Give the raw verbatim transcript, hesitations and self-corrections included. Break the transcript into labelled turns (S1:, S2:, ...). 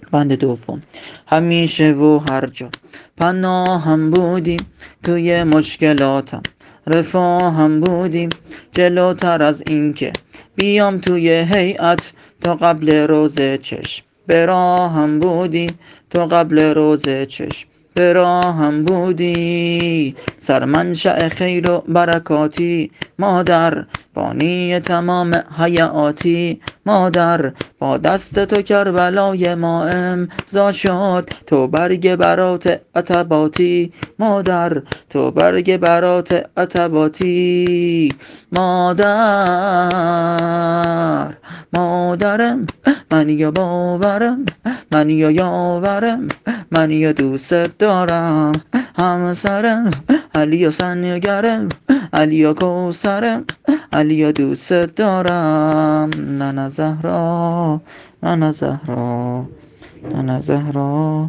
S1: بند دوم. همیشه و هر جا پناهم بودی، توی مشکلاتم رفاهم بودی. جلوتر از این که بیام توی هیئت، تا قبل روز چشم به راهم بودی. تو قبل روز چشم به راهم بودی. سرمنشأ خیر و برکاتی، مادر بانی تمام حیاتی. مادر با دست تو کربلای ما امضا شد، تو برگ برات عتباتی. مادر تو برگ برات عتباتی. مادر مادرم، من یا باورم، من یا یاورم، من یا دوست دارم. همسرم علی و سنگرم، علی و کوسرم، علی و دوست دارم. ننه زهرا، ننه زهرا، ننه زهرا.